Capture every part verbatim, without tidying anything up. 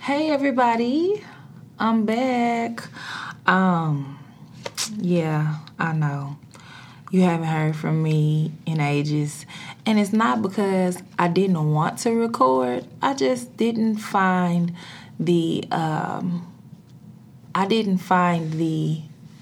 Hey everybody, I'm back. Um, yeah, I know. You haven't heard from me in ages. And it's not because I didn't want to record. I just didn't find the, um, I didn't find the,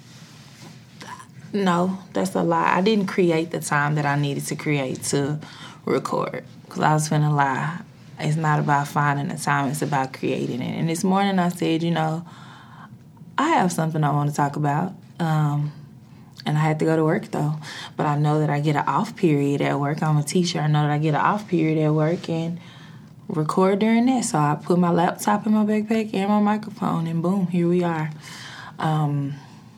no, that's a lie. I didn't create the time that I needed to create to record. Because I was finna lie. It's not about finding the time, it's about creating it. And this morning I said, you know, I have something I want to talk about. Um, and I had to go to work, though. But I know that I get an off period at work. I'm a teacher. I know that I get an off period at work and record during that. So I put my laptop in my backpack and my microphone, and boom, here we are. Um,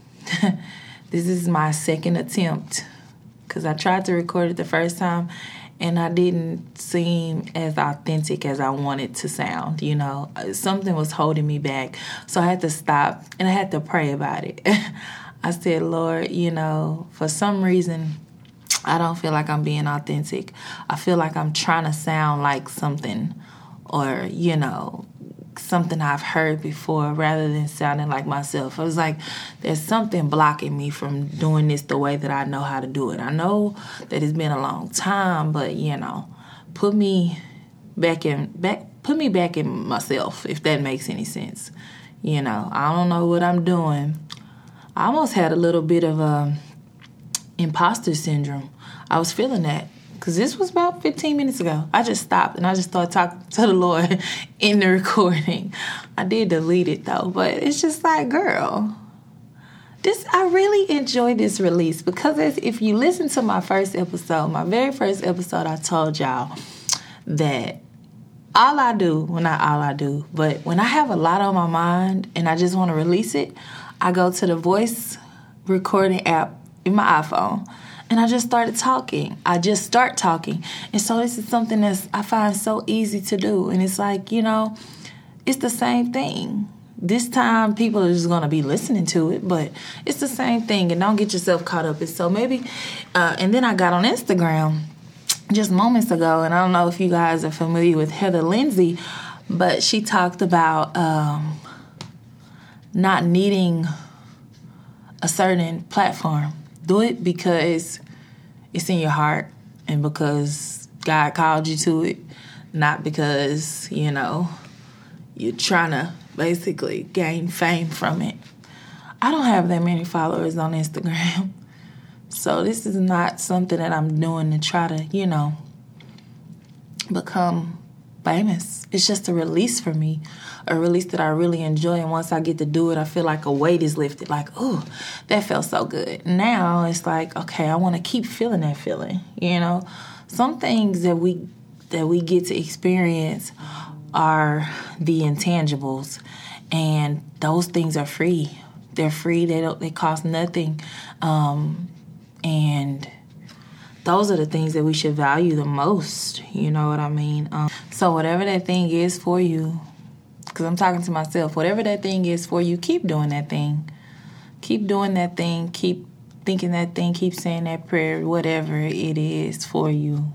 this is my second attempt because I tried to record it the first time, and I didn't seem as authentic as I wanted to sound, you know. Something was holding me back. So I had to stop, and I had to pray about it. I said, Lord, you know, for some reason, I don't feel like I'm being authentic. I feel like I'm trying to sound like something or, you know, something I've heard before rather than sounding like myself. I was like, there's something blocking me from doing this the way that I know how to do it. I know that it's been a long time, but, you know, put me back in, back, put me back in myself, if that makes any sense. You know, I don't know what I'm doing. I almost had a little bit of a imposter syndrome. I was feeling that. Because this was about fifteen minutes ago. I just stopped and I just started talking to the Lord in the recording. I did delete it though, but it's just like, girl, this I really enjoy this release because if you listen to my first episode, my very first episode, I told y'all that all I do, well not all I do, but when I have a lot on my mind and I just want to release it, I go to the voice recording app in my iPhone. And I just started talking. I just start talking. And so this is something that I find so easy to do. And it's like, you know, it's the same thing. This time people are just going to be listening to it, but it's the same thing. And don't get yourself caught up. And so maybe, uh, and then I got on Instagram just moments ago. And I don't know if you guys are familiar with Heather Lindsay, but she talked about um, not needing a certain platform. Do it because it's in your heart and because God called you to it, not because, you know, you're trying to basically gain fame from it. I don't have that many followers on Instagram, so this is not something that I'm doing to try to, you know, become famous. It's just a release for me, a release that I really enjoy. And once I get to do it, I feel like a weight is lifted. Like, oh, that felt so good. Now it's like, okay, I want to keep feeling that feeling. You know, some things that we that we get to experience are the intangibles, and those things are free. They're free. They don't. They cost nothing, um, and those are the things that we should value the most. You know what I mean? Um, so whatever that thing is for you, because I'm talking to myself, whatever that thing is for you, keep doing that thing. Keep doing that thing. Keep thinking that thing. Keep saying that prayer, whatever it is for you.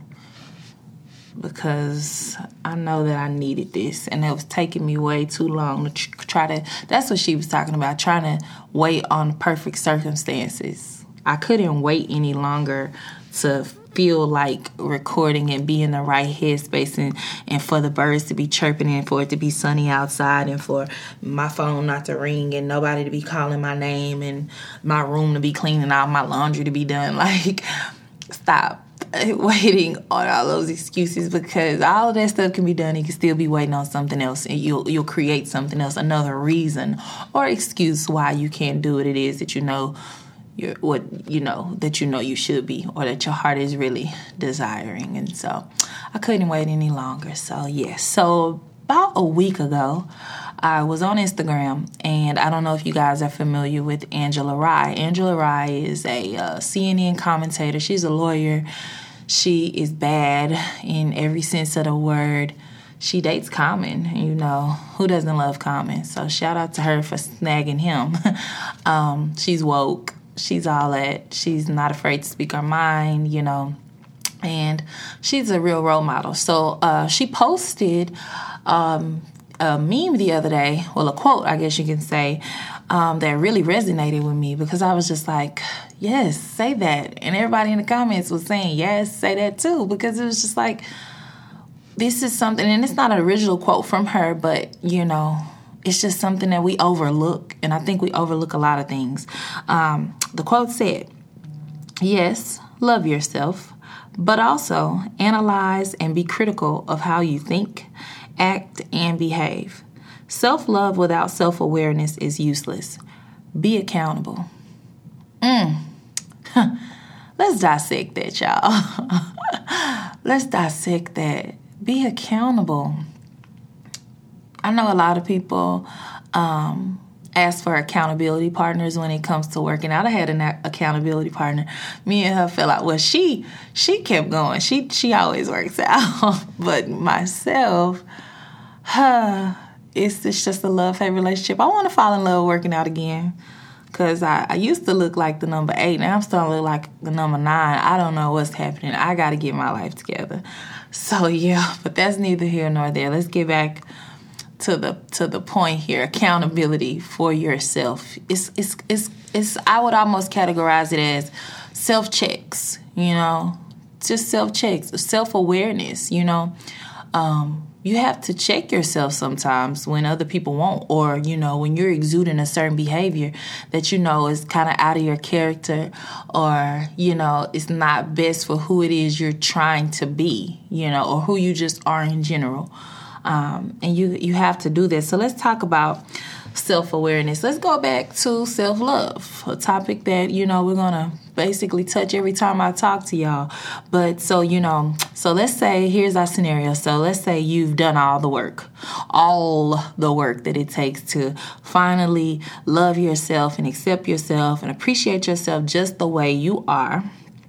Because I know that I needed this, and it was taking me way too long to try to, that's what she was talking about, trying to wait on perfect circumstances. I couldn't wait any longer to feel like recording and be in the right headspace and, and for the birds to be chirping and for it to be sunny outside and for my phone not to ring and nobody to be calling my name and my room to be clean and all my laundry to be done. Like, stop waiting on all those excuses because all of that stuff can be done. You can still be waiting on something else and you'll, you'll create something else, another reason or excuse why you can't do what it is that you know You're, what you know that you know you should be or that your heart is really desiring. And so I couldn't wait any longer. So yes, so about a week ago I was on Instagram, and I don't know if you guys are familiar with Angela Rye. Angela Rye is a uh, C N N commentator. She's a lawyer. She is bad in every sense of the word. She dates Common, you know, who doesn't love Common? So shout out to her for snagging him. um, she's woke. She's all that. She's not afraid to speak her mind, you know, and she's a real role model. So uh, she posted um, a meme the other day, well, a quote, I guess you can say, um, that really resonated with me because I was just like, yes, say that. And everybody in the comments was saying, yes, say that too, because it was just like, this is something, and it's not an original quote from her, but, you know, it's just something that we overlook, and I think we overlook a lot of things. Um, the quote said, yes, love yourself, but also analyze and be critical of how you think, act, and behave. Self-love without self-awareness is useless. Be accountable. Mm. Let's dissect that, y'all. Let's dissect that. Be accountable. I know a lot of people um, ask for accountability partners when it comes to working out. I had an accountability partner. Me and her fell out. Well, she she kept going. She she always works out. But myself, huh, it's, it's just a love-hate relationship. I want to fall in love working out again because I, I used to look like the number eight. Now I'm starting to look like the number nine. I don't know what's happening. I got to get my life together. So, yeah, but that's neither here nor there. Let's get back to the to the point here. Accountability for yourself. It's it's it's it's I would almost categorize it as self-checks, you know. Just self-checks, self-awareness, you know. Um, you have to check yourself sometimes when other people won't, or, you know, when you're exuding a certain behavior that you know is kind of out of your character, or, you know, it's not best for who it is you're trying to be, you know, or who you just are in general. Um, and you, you have to do this. So let's talk about self-awareness. Let's go back to self-love, a topic that, you know, we're going to basically touch every time I talk to y'all. But so, you know, so let's say, here's our scenario. So let's say you've done all the work, all the work that it takes to finally love yourself and accept yourself and appreciate yourself just the way you are.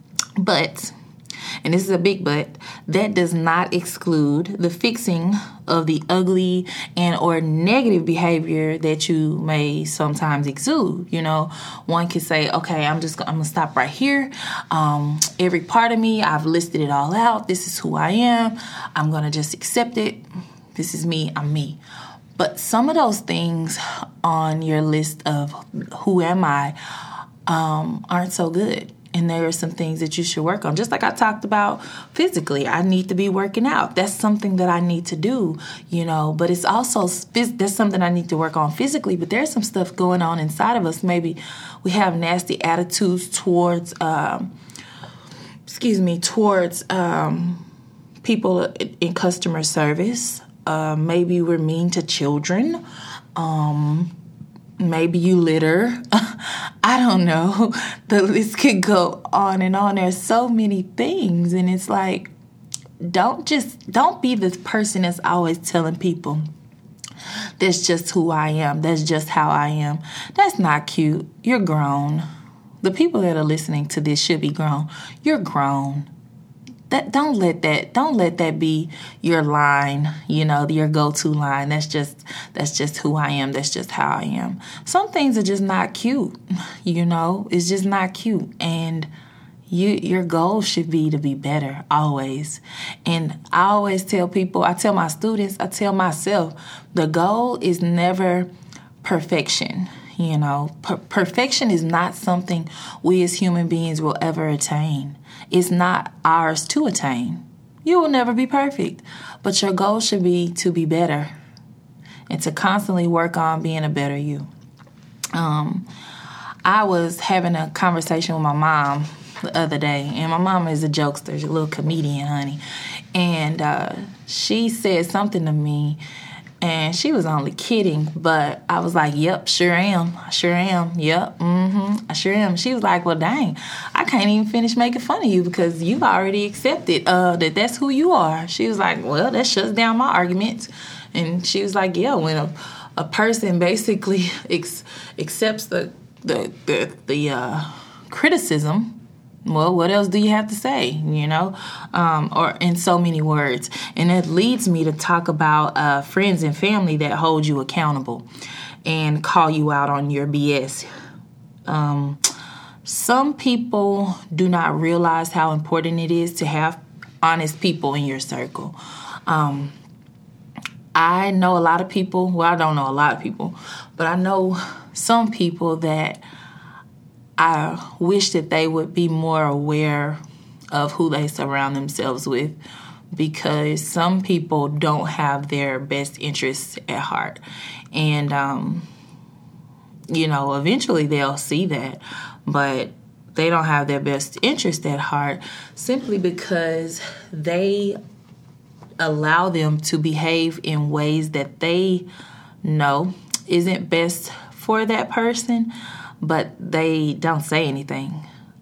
But, and this is a big but, that does not exclude the fixing of the ugly and or negative behavior that you may sometimes exude. You know, one could say, okay, I'm just I'm gonna stop right here. Um, every part of me, I've listed it all out. This is who I am. I'm gonna just accept it. This is me. I'm me. But some of those things on your list of who am I um, aren't so good. And there are some things that you should work on. Just like I talked about physically, I need to be working out. That's something that I need to do, you know. But it's also, that's something I need to work on physically. But there's some stuff going on inside of us. Maybe we have nasty attitudes towards, um, excuse me, towards um, people in customer service. Uh, maybe we're mean to children. Um Maybe you litter. I don't know. The list could go on and on. There's so many things. And it's like, don't just, don't be the person that's always telling people, that's just who I am. That's just how I am. That's not cute. You're grown. The people that are listening to this should be grown. You're grown. That, don't let that don't let that be your line, you know, your go-to line. That's just that's just who I am. That's just how I am. Some things are just not cute, you know. It's just not cute, and you your goal should be to be better always. And I always tell people, I tell my students, I tell myself, the goal is never perfection. You know, per- perfection is not something we as human beings will ever attain. It's not ours to attain. You will never be perfect, but your goal should be to be better and to constantly work on being a better you. Um, I was having a conversation with my mom the other day, and my mom is a jokester, a little comedian, honey, and uh, she said something to me. And she was only kidding, but I was like, yep, sure am. I sure am. Yep, mm-hmm, I sure am. She was like, well, dang, I can't even finish making fun of you because you've already accepted uh, that that's who you are. She was like, well, that shuts down my arguments. And she was like, yeah, when a, a person basically ex- accepts the, the, the, the uh, criticism, well, what else do you have to say, you know, um, or in so many words? And it leads me to talk about uh, friends and family that hold you accountable and call you out on your B S. Um, some people do not realize how important it is to have honest people in your circle. Um, I know a lot of people, well, I don't know a lot of people, but I know some people that I wish that they would be more aware of who they surround themselves with, because some people don't have their best interests at heart. And, um, you know, eventually they'll see that, but they don't have their best interest at heart simply because they allow them to behave in ways that they know isn't best for that person, but they don't say anything.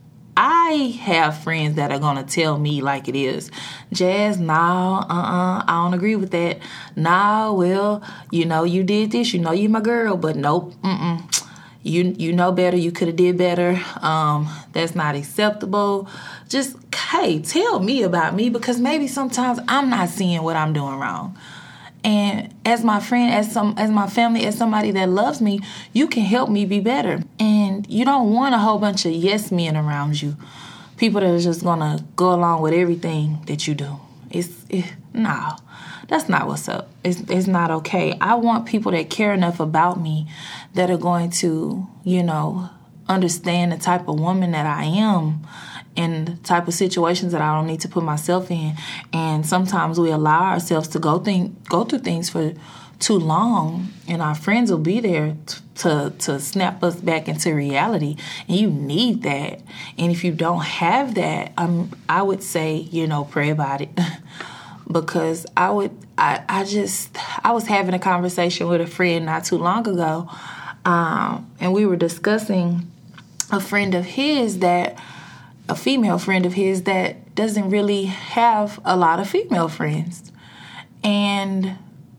I have friends that are going to tell me like it is. Jazz, nah, uh-uh, I don't agree with that. Nah, well, you know, you did this. You know you my girl, but nope, mm-mm. You you know better. You could have did better. Um, that's not acceptable. Just, hey, tell me about me, because maybe sometimes I'm not seeing what I'm doing wrong. And as my friend, as some, as my family, as somebody that loves me, you can help me be better. And you don't want a whole bunch of yes men around you, people that are just gonna go along with everything that you do. It's it, no, that's not what's up. It's it's not okay. I want people that care enough about me that are going to, you know, understand the type of woman that I am and the type of situations that I don't need to put myself in. And sometimes we allow ourselves to go think go through things for too long, and our friends will be there t- to to snap us back into reality. And you need that. And if you don't have that, um, I would say, you know, pray about it. Because I would, I, I just, I was having a conversation with a friend not too long ago, um, and we were discussing a friend of his that, a female friend of his that doesn't really have a lot of female friends. And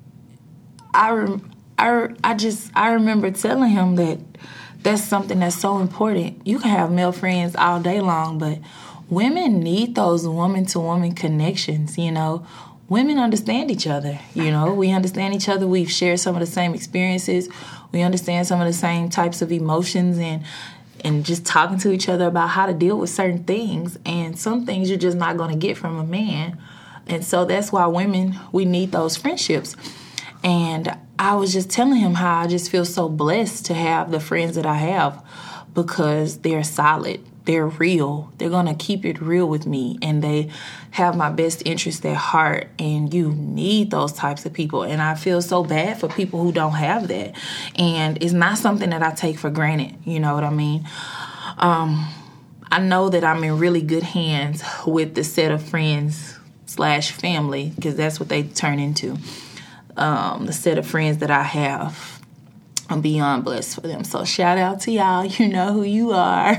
I, I, I just, I remember telling him that that's something that's so important. You can have male friends all day long, but women need those woman-to-woman connections, you know. Women understand each other, you know. We understand each other. We've shared some of the same experiences. We understand some of the same types of emotions, and and just talking to each other about how to deal with certain things. And some things you're just not going to get from a man. And so that's why women, we need those friendships. And I was just telling him how I just feel so blessed to have the friends that I have, because they're solid. They're real. They're going to keep it real with me, and they have my best interest at heart. And you need those types of people. And I feel so bad for people who don't have that. And it's not something that I take for granted. You know what I mean? Um, I know that I'm in really good hands with the set of friends slash family, because that's what they turn into. Um, the set of friends that I have. I'm beyond blessed for them. So shout out to y'all. You know who you are.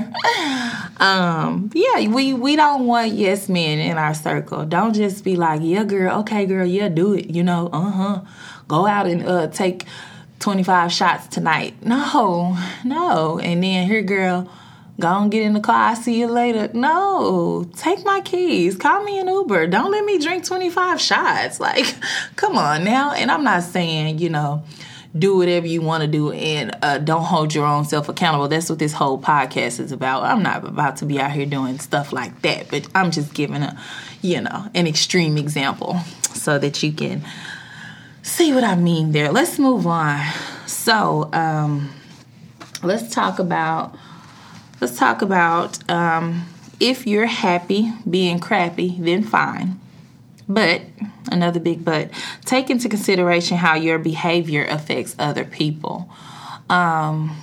um, yeah, we, we don't want yes men in our circle. Don't just be like, yeah, girl, okay, girl, yeah, do it. You know, uh-huh. Go out and uh, take twenty-five shots tonight. No, no. And then here, girl, go and get in the car. I'll see you later. No, take my keys. Call me an Uber. Don't let me drink twenty-five shots. Like, come on now. And I'm not saying, you know, do whatever you want to do, and uh, don't hold your own self accountable. That's what this whole podcast is about. I'm not about to be out here doing stuff like that, but I'm just giving a, you know, an extreme example so that you can see what I mean there. Let's move on. So, um, let's talk about, let's talk about, um, if you're happy being crappy, then fine. But, another big but, take into consideration how your behavior affects other people. Um,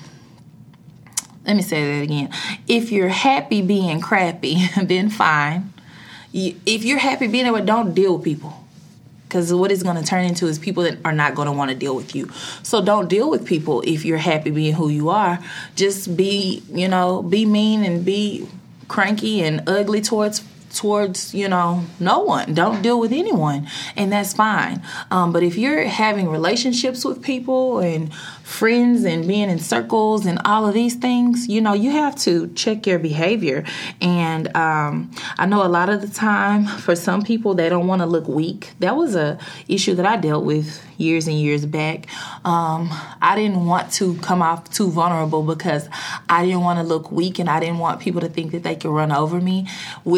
let me say that again. If you're happy being crappy, then fine. If you're happy being there, don't deal with people. Because what it's going to turn into is people that are not going to want to deal with you. So don't deal with people if you're happy being who you are. Just be, you know, be mean and be cranky and ugly towards towards, you know, no one. Don't deal with anyone, and that's fine. Um, but if you're having relationships with people and friends and being in circles and all of these things, you know, you have to check your behavior. And um, I know a lot of the time for some people, they don't want to look weak. That was a issue that I dealt with years and years back. Um, I didn't want to come off too vulnerable because I didn't want to look weak, and I didn't want people to think that they could run over me, which was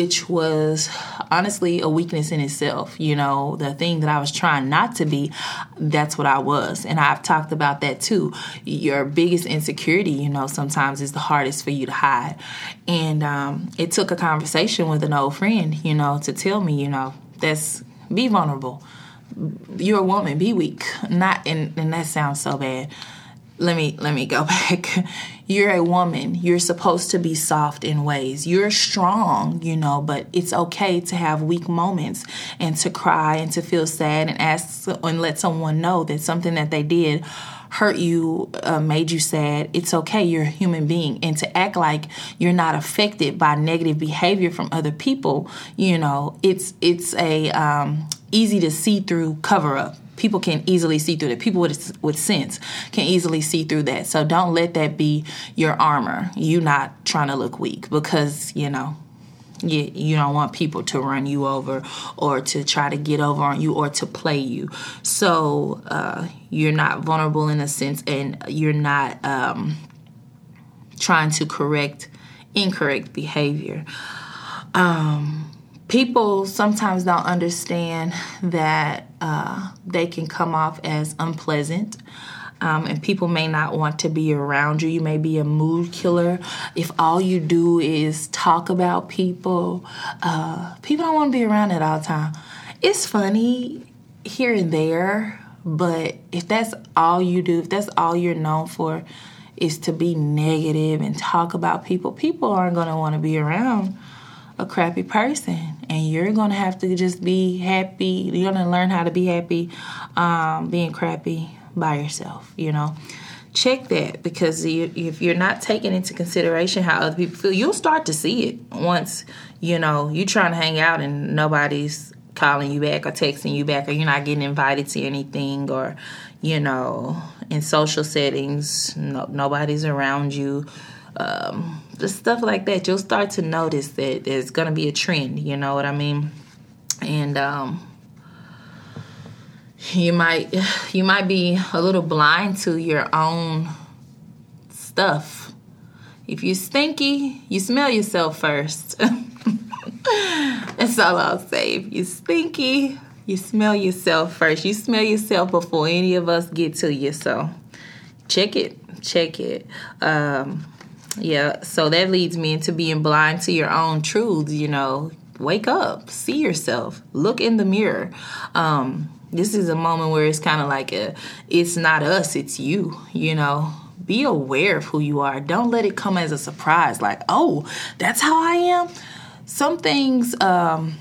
was honestly a weakness in itself. You know, the thing that I was trying not to be, that's what I was. And I've talked about that too. Your biggest insecurity, you know, sometimes is the hardest for you to hide. And um, it took a conversation with an old friend, you know, to tell me, you know, that's, be vulnerable. You're a woman, be weak. Not, and, and that sounds so bad. Let me let me go back. You're a woman. You're supposed to be soft in ways. You're strong, you know, but it's okay to have weak moments and to cry and to feel sad and ask and let someone know that something that they did hurt you, uh, made you sad. It's okay. You're a human being. And to act like you're not affected by negative behavior from other people, you know, it's it's a um, easy to see through cover up. People can easily see through that. People with with sense can easily see through that. So don't let that be your armor. You not trying to look weak because, you know, you, you don't want people to run you over or to try to get over on you or to play you. So uh, you're not vulnerable in a sense, and you're not um, trying to correct incorrect behavior. Um People sometimes don't understand that uh, they can come off as unpleasant, um, and people may not want to be around you. You may be a mood killer. If all you do is talk about people, uh, people don't want to be around it all the time. It's funny here and there, but if that's all you do, if that's all you're known for is to be negative and talk about people, people aren't going to want to be around a crappy person, and you're going to have to just be happy. You're going to learn how to be happy um, being crappy by yourself, you know. Check that, because you, if you're not taking into consideration how other people feel, you'll start to see it once, you know, you're trying to hang out and nobody's calling you back or texting you back, or you're not getting invited to anything, or, you know, in social settings, no, nobody's around you. Um, just stuff like that, you'll start to notice that there's going to be a trend, you know what I mean? And um, you might you might be a little blind to your own stuff. If you're stinky, you smell yourself first. That's all I'll say. If you're stinky, you smell yourself first. You smell yourself before any of us get to you, so check it. Check it. Um... Yeah, so that leads me into being blind to your own truths, you know. Wake up, see yourself, look in the mirror. Um, this is a moment where it's kind of like a, it's not us, it's you, you know. Be aware of who you are. Don't let it come as a surprise, like, oh, that's how I am. Some things, um,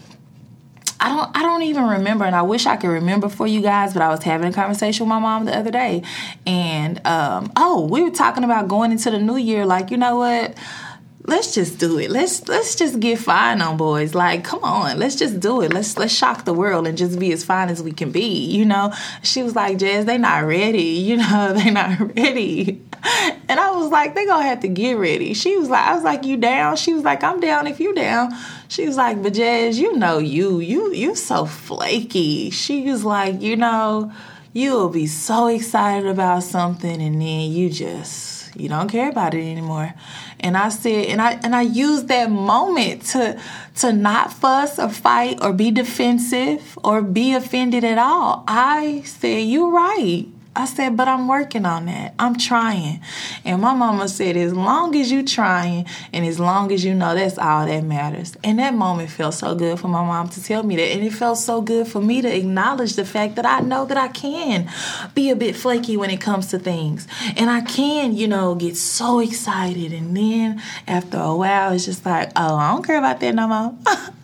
I don't I don't even remember, and I wish I could remember for you guys, but I was having a conversation with my mom the other day, and, um, oh, we were talking about going into the new year, like, you know what, let's just do it. Let's let's just get fine on boys. Like, come on, let's just do it. Let's let's shock the world and just be as fine as we can be, you know? She was like, Jazz, they not ready, you know, they not ready. And I was like, they gonna have to get ready. She was like, I was like, you down? She was like, I'm down if you down. She was like, but Jazz, you know you, you, you so flaky. She was like, you know, you'll be so excited about something and then you just, you don't care about it anymore. And I said, and I and I used that moment to to not fuss or fight or be defensive or be offended at all. I said, you're right. I said, but I'm working on that. I'm trying. And my mama said, as long as you trying and as long as you know, that's all that matters. And that moment felt so good for my mom to tell me that. And it felt so good for me to acknowledge the fact that I know that I can be a bit flaky when it comes to things. And I can, you know, get so excited. And then after a while, it's just like, oh, I don't care about that no more.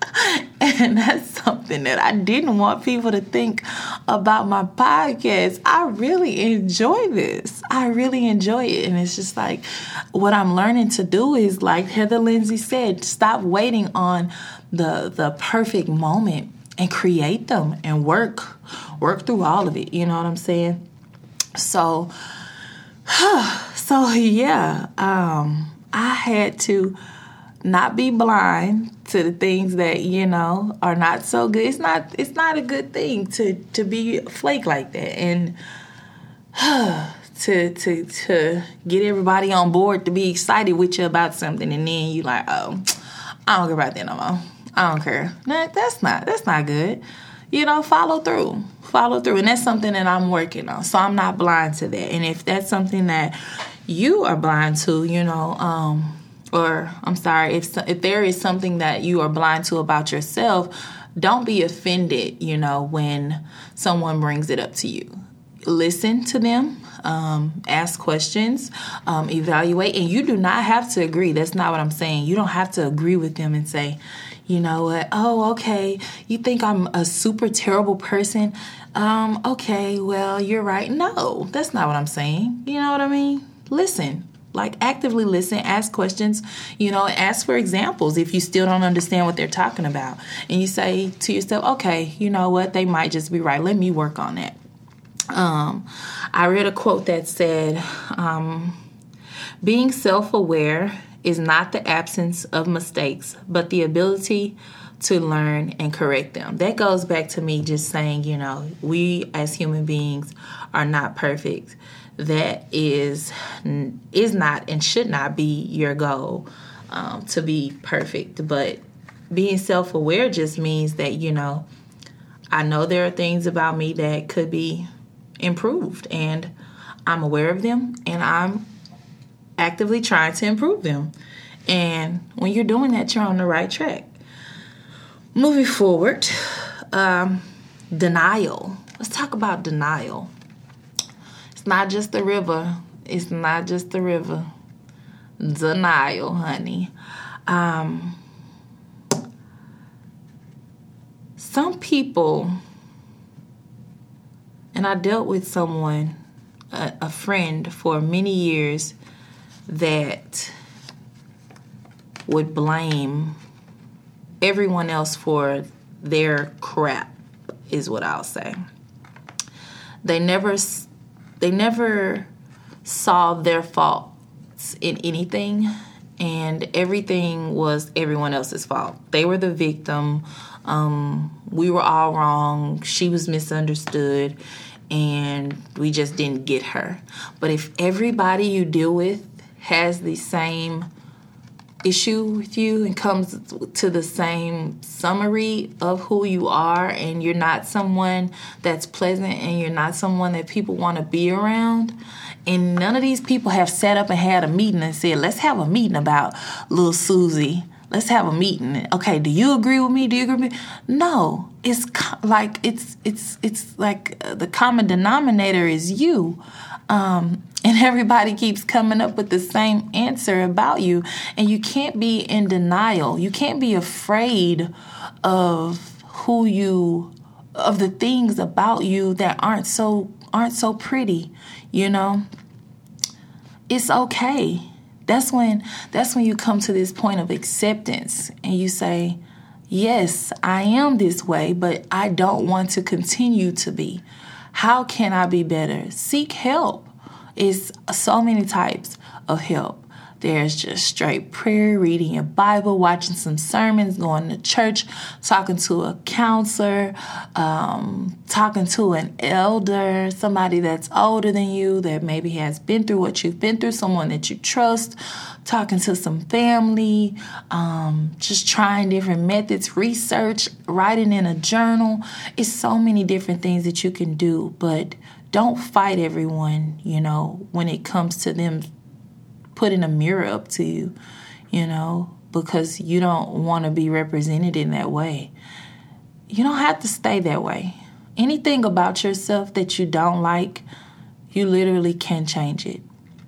And that's something that I didn't want people to think about my podcast. I really enjoy this. I really enjoy it. And it's just like what I'm learning to do is, like Heather Lindsay said, stop waiting on the the perfect moment and create them and work, work through all of it. You know what I'm saying? So, so yeah, um, I had to not be blind to the things that, you know, are not so good. It's not it's not a good thing to, to be flake like that. And to to to get everybody on board to be excited with you about something, and then you like, oh, I don't care about that no more. I don't care. Nah, that's not that's not good. You know, follow through. Follow through. And that's something that I'm working on. So I'm not blind to that. And if that's something that you are blind to, you know, um, or I'm sorry, if if there is something that you are blind to about yourself, don't be offended, you know, when someone brings it up to you. Listen to them, um, ask questions, um, evaluate, and you do not have to agree. That's not what I'm saying. You don't have to agree with them and say, you know what, oh, okay, you think I'm a super terrible person? Um, okay, well, you're right. No, that's not what I'm saying. You know what I mean? Listen. Like, actively listen, ask questions, you know, ask for examples if you still don't understand what they're talking about. And you say to yourself, okay, you know what, they might just be right. Let me work on that. Um, I read a quote that said, um, being self-aware is not the absence of mistakes, but the ability to learn and correct them. That goes back to me just saying, you know, we as human beings are not perfect. That is is not and should not be your goal, um, to be perfect. But being self-aware just means that, you know, I know there are things about me that could be improved, and I'm aware of them, and I'm actively trying to improve them. And when you're doing that, you're on the right track. Moving forward, um, denial. Let's talk about denial. It's not just the river. It's not just the river. Denial, honey. Um, some people, and I dealt with someone, a, a friend for many years, that would blame everyone else for their crap, is what I'll say. They never... They never saw their faults in anything, and everything was everyone else's fault. They were the victim. Um, we were all wrong. She was misunderstood, and we just didn't get her. But if everybody you deal with has the same issue with you and comes to the same summary of who you are, and you're not someone that's pleasant, and you're not someone that people want to be around, and none of these people have sat up and had a meeting and said, let's have a meeting about little Susie. Let's have a meeting. Okay, do you agree with me? Do you agree with me? No, it's co- like it's it's it's like uh, the common denominator is you. Um, and everybody keeps coming up with the same answer about you. And you can't be in denial. You can't be afraid of who you, of the things about you that aren't so aren't so pretty, you know? It's okay. That's when that's when you come to this point of acceptance and you say, yes, I am this way, but I don't want to continue to be. How can I be better? Seek help. It's so many types of help. There's just straight prayer, reading your Bible, watching some sermons, going to church, talking to a counselor, um, talking to an elder, somebody that's older than you that maybe has been through what you've been through, someone that you trust, talking to some family, um, just trying different methods, research, writing in a journal. It's so many different things that you can do, but don't fight everyone, you know, when it comes to them putting a mirror up to you, you know, because you don't want to be represented in that way. You don't have to stay that way. Anything about yourself that you don't like, you literally can change it.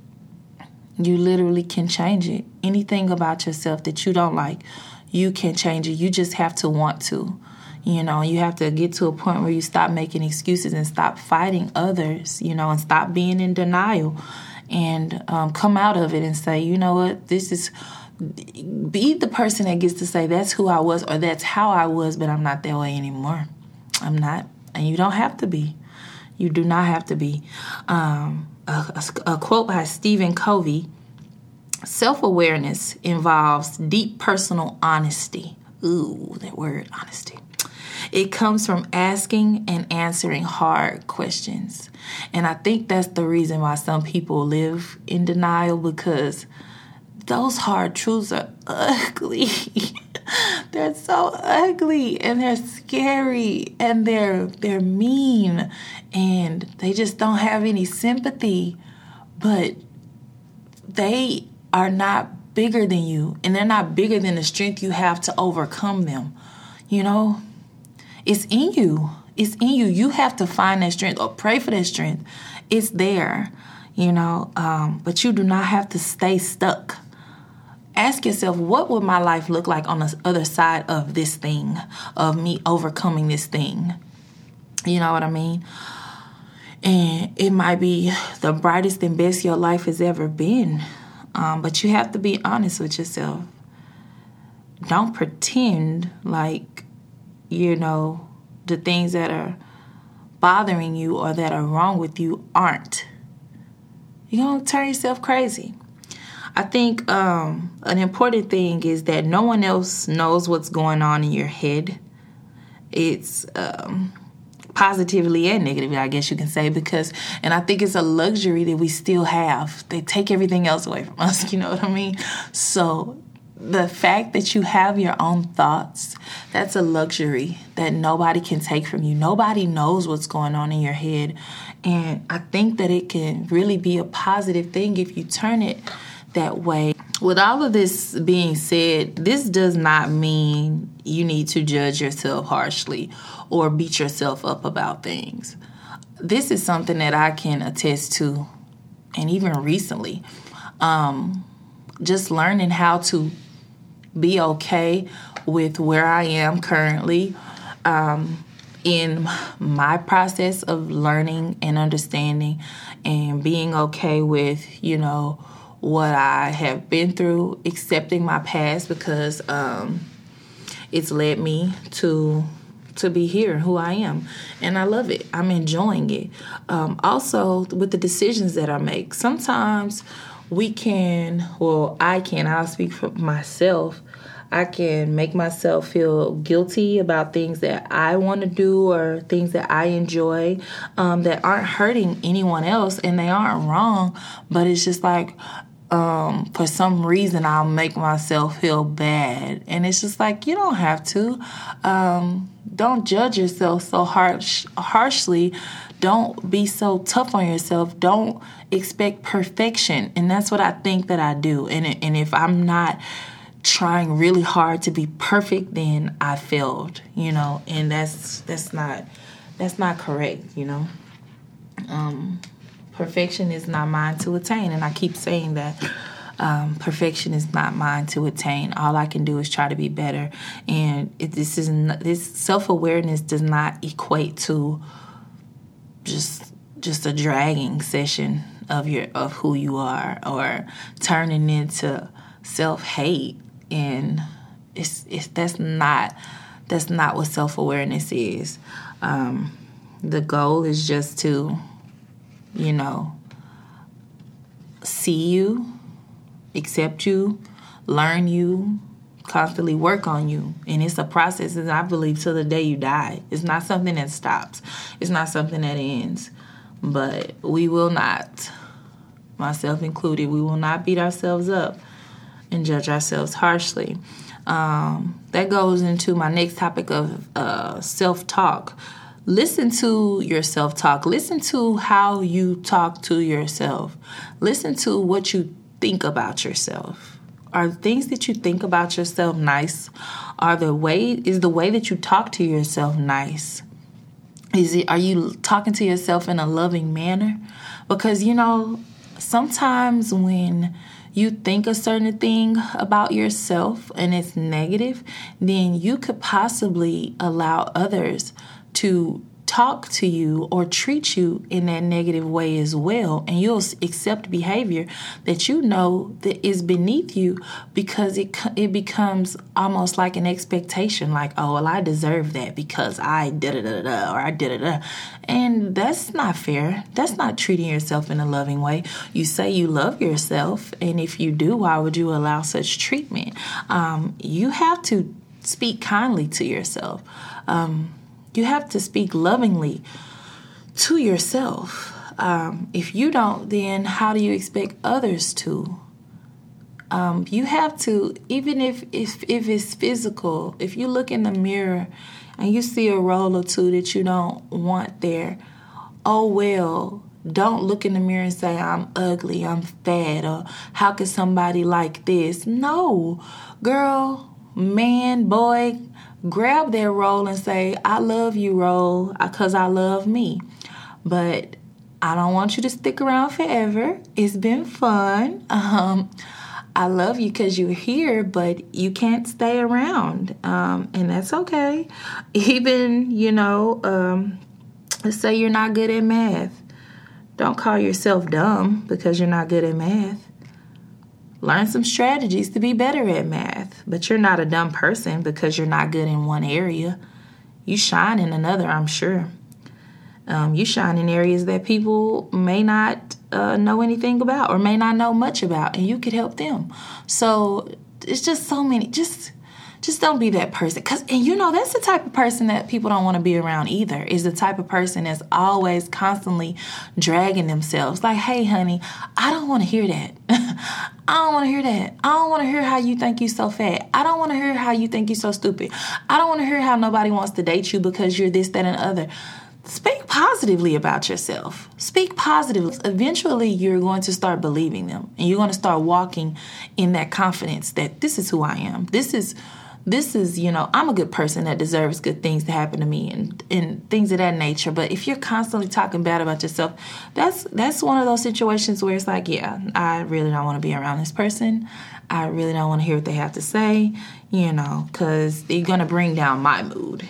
You literally can change it. Anything about yourself that you don't like, you can change it. You just have to want to. You know, you have to get to a point where you stop making excuses and stop fighting others, you know, and stop being in denial. And um, come out of it and say, you know what, this is, be the person that gets to say that's who I was or that's how I was, but I'm not that way anymore. I'm not. And you don't have to be. You do not have to be. Um, a, a, a quote by Stephen Covey, self-awareness involves deep personal honesty. Ooh, that word, honesty. It comes from asking and answering hard questions. And I think that's the reason why some people live in denial, because those hard truths are ugly. They're so ugly, and they're scary, and they're they're mean, and they just don't have any sympathy. But they are not bigger than you, and they're not bigger than the strength you have to overcome them. You know, it's in you. It's in you. You have to find that strength or pray for that strength. It's there, you know, um, but you do not have to stay stuck. Ask yourself, what would my life look like on the other side of this thing, of me overcoming this thing? You know what I mean? And it might be the brightest and best your life has ever been. Um, but you have to be honest with yourself. Don't pretend like, you know, the things that are bothering you or that are wrong with you aren't. You're going to turn yourself crazy. I think um, an important thing is that no one else knows what's going on in your head. It's um, positively and negatively, I guess you can say, because, and I think it's a luxury that we still have. They take everything else away from us, you know what I mean? So the fact that you have your own thoughts, that's a luxury that nobody can take from you. Nobody knows what's going on in your head. And I think that it can really be a positive thing if you turn it that way. With all of this being said, this does not mean you need to judge yourself harshly or beat yourself up about things. This is something that I can attest to, and even recently, um, just learning how to be okay with where I am currently um, in my process of learning and understanding, and being okay with, you know, what I have been through, accepting my past, because um, it's led me to to be here, who I am, and I love it. I'm enjoying it. Um, also, with the decisions that I make, sometimes we can, well, I can, I'll speak for myself, I can make myself feel guilty about things that I want to do or things that I enjoy um, that aren't hurting anyone else, and they aren't wrong, but it's just like, Um, for some reason, I'll make myself feel bad. And it's just like, you don't have to. Um, don't judge yourself so harsh, harshly. Don't be so tough on yourself. Don't expect perfection. And that's what I think that I do. And, and if I'm not trying really hard to be perfect, then I failed, you know. And that's that's not that's not correct, you know. Um Perfection is not mine to attain, and I keep saying that. Um, perfection is not mine to attain. All I can do is try to be better, and it, this is not, this self-awareness does not equate to just just a dragging session of your of who you are, or turning into self-hate. And it's it's that's not that's not what self-awareness is. Um, the goal is just to, you know, see you, accept you, learn you, constantly work on you. And it's a process, and I believe, till the day you die. It's not something that stops. It's not something that ends. But we will not, myself included, we will not beat ourselves up and judge ourselves harshly. Um, that goes into my next topic of uh, self-talk. Listen to your self-talk. Listen to how you talk to yourself. Listen to what you think about yourself. Are the things that you think about yourself nice? Are the way is the way that you talk to yourself nice? Is it are you talking to yourself in a loving manner? Because, you know, sometimes when you think a certain thing about yourself and it's negative, then you could possibly allow others to talk to you or treat you in that negative way as well, and you'll accept behavior that you know that is beneath you, because it it becomes almost like an expectation, like, oh, well, I deserve that because I da da da da or I da da da, and that's not fair. That's not treating yourself in a loving way. You say you love yourself, and if you do, why would you allow such treatment? Um, you have to speak kindly to yourself. Um, You have to speak lovingly to yourself. Um, if you don't, then how do you expect others to? Um, you have to, even if, if if it's physical, if you look in the mirror and you see a role or two that you don't want there, oh well, don't look in the mirror and say, I'm ugly, I'm fat, or how could somebody like this? No, girl, man, boy, grab that role and say, I love you, role, because I love me. But I don't want you to stick around forever. It's been fun. Um, I love you because you're here, but you can't stay around, um, and that's okay. Even, you know, um, let's say you're not good at math. Don't call yourself dumb because you're not good at math. Learn some strategies to be better at math, but you're not a dumb person because you're not good in one area. You shine in another, I'm sure. Um, you shine in areas that people may not uh, know anything about or may not know much about, and you could help them. So it's just so many. Just just don't be that person. Cause, and you know, that's the type of person that people don't want to be around either, is the type of person that's always constantly dragging themselves. Like, hey, honey, I don't want to hear that. I don't want to hear that. I don't want to hear how you think you so fat. I don't want to hear how you think you so stupid. I don't want to hear how nobody wants to date you because you're this, that, and the other. Speak positively about yourself. Speak positively. Eventually, you're going to start believing them, and you're going to start walking in that confidence that this is who I am. This is, this is, you know, I'm a good person that deserves good things to happen to me, and, and things of that nature. But if you're constantly talking bad about yourself, that's that's one of those situations where it's like, yeah, I really don't want to be around this person. I really don't want to hear what they have to say, you know, because they're going to bring down my mood.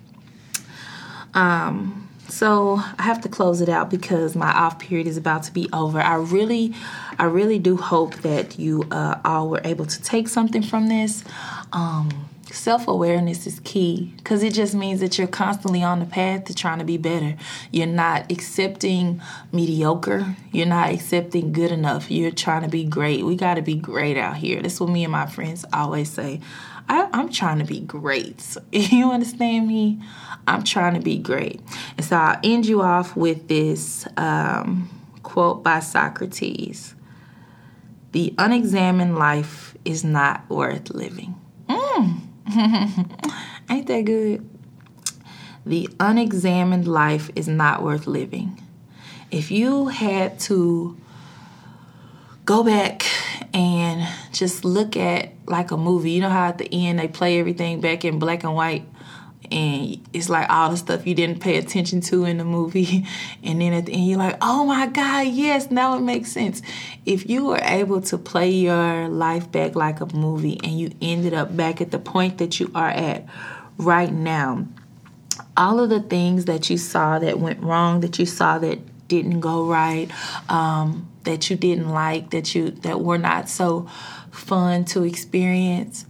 Um, so I have to close it out because my off period is about to be over. I really, I really do hope that you uh, all were able to take something from this. Um, self-awareness is key because it just means that you're constantly on the path to trying to be better. You're not accepting mediocre. You're not accepting good enough. You're trying to be great. We got to be great out here. That's what me and my friends always say. I, I'm trying to be great. So, you understand me? I'm trying to be great. And so I'll end you off with this um, quote by Socrates. The unexamined life is not worth living. Mm. Ain't that good? The unexamined life is not worth living. If you had to go back and just look at like a movie, you know how at the end they play everything back in black and white, and it's like all the stuff you didn't pay attention to in the movie, and then at the end you're like, oh my God, yes, now it makes sense. If you were able to play your life back like a movie and you ended up back at the point that you are at right now, all of the things that you saw that went wrong, that you saw that didn't go right, um, that you didn't like, that you that were not so fun to experience,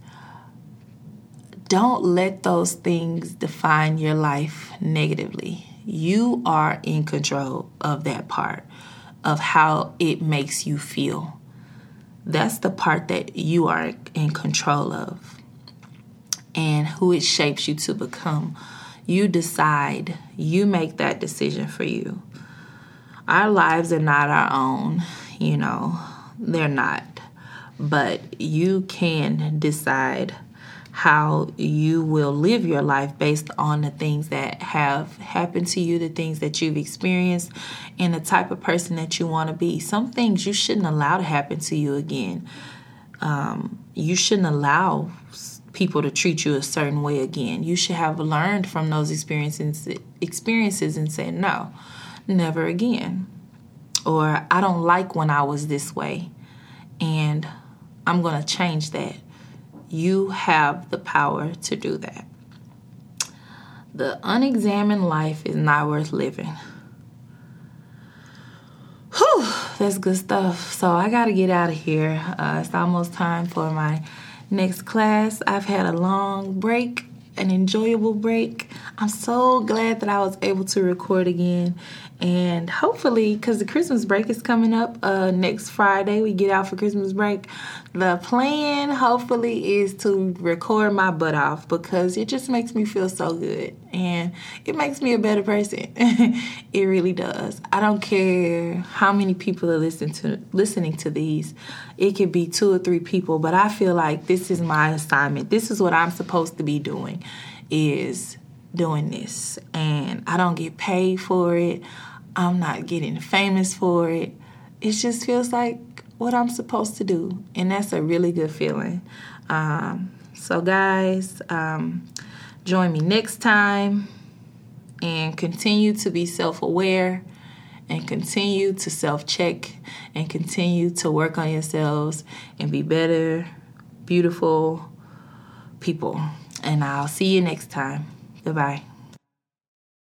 don't let those things define your life negatively. You are in control of that part, of how it makes you feel. That's the part that you are in control of, and who it shapes you to become. You decide. You make that decision for you. Our lives are not our own, you know. They're not. But you can decide how you will live your life based on the things that have happened to you, the things that you've experienced, and the type of person that you want to be. Some things you shouldn't allow to happen to you again. Um, you shouldn't allow people to treat you a certain way again. You should have learned from those experiences, experiences and said, no, never again. Or I don't like when I was this way, and I'm going to change that. You have the power to do that. The unexamined life is not worth living. Whew, that's good stuff. So I got to get out of here. Uh, it's almost time for my next class. I've had a long break, an enjoyable break. I'm so glad that I was able to record again. And hopefully, because the Christmas break is coming up uh, next Friday, we get out for Christmas break. The plan, hopefully, is to record my butt off because it just makes me feel so good. And it makes me a better person. It really does. I don't care how many people are listening to, listening to these. It could be two or three people, but I feel like this is my assignment. This is what I'm supposed to be doing, is doing this. And I don't get paid for it. I'm not getting famous for it. It just feels like what I'm supposed to do. And that's a really good feeling. Um, so, guys, um, join me next time and continue to be self-aware and continue to self-check and continue to work on yourselves and be better, beautiful people. And I'll see you next time. Goodbye.